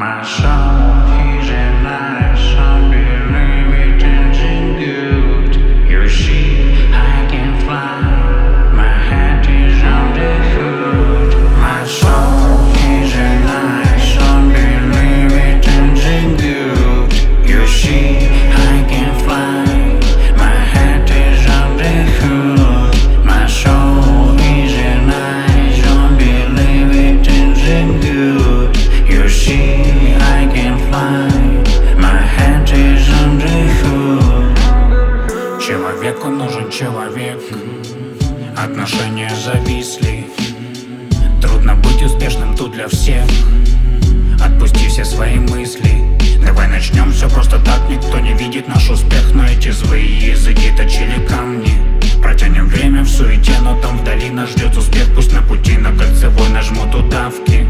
My soul is a nice, unbelieving good. You see, I can fly. My head is on the hood. My soul is a nice, unbelieving good. You see, I can fly. My head is on the hood. My soul is a nice, unbelieving good. You see, I can fly. My head is on the hood. Человеку нужен человек. Отношения зависли. Трудно быть успешным тут для всех. Отпусти все свои мысли. Давай начнем все просто так. Никто не видит наш успех, но эти злые языки точили камни. Протянем время в суете, но там вдали нас ждет успех. Пусть на пути на кольцевой нажмут удавки.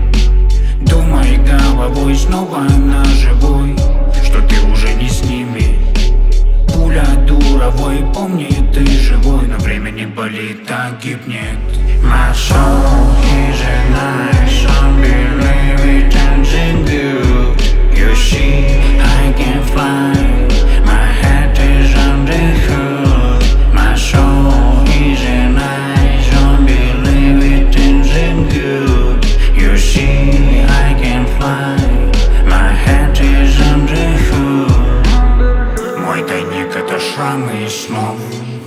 Думай головой снова наживой, что ты уже не с ними. Пуля дуровой, помни, ты живой, но время не болит, а гибнет. My soul is a nice, unbelieving good. You see, I can fly. My head is on the hood. My soul is a nice, unbelieving good. You see, I can fly. My head is on the hood. Мой тайник — это шрамы из снов.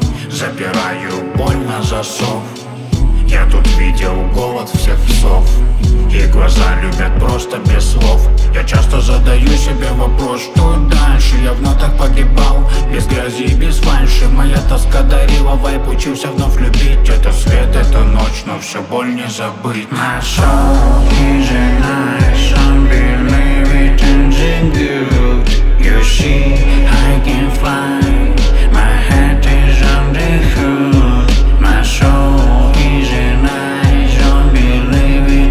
Запираю боль на засов. Я тут видел голод всех псов. Их глаза любят просто без слов. Я часто задаю себе вопрос, что дальше? Я вновь так погибал, без грязи и без фальши. Моя тоска дарила вайп, учился вновь любить. Это свет, это ночь, но все боль не забыть. My soul is a nice, unbelieving good. You see, I can fly. My head is on the hood. My soul is a nice, unbelieving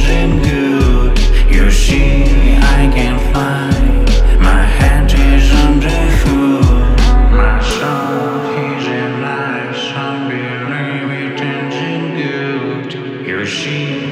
good. You see, I can fly. My head is on the hood. My soul is a nice, unbelieving good. You see,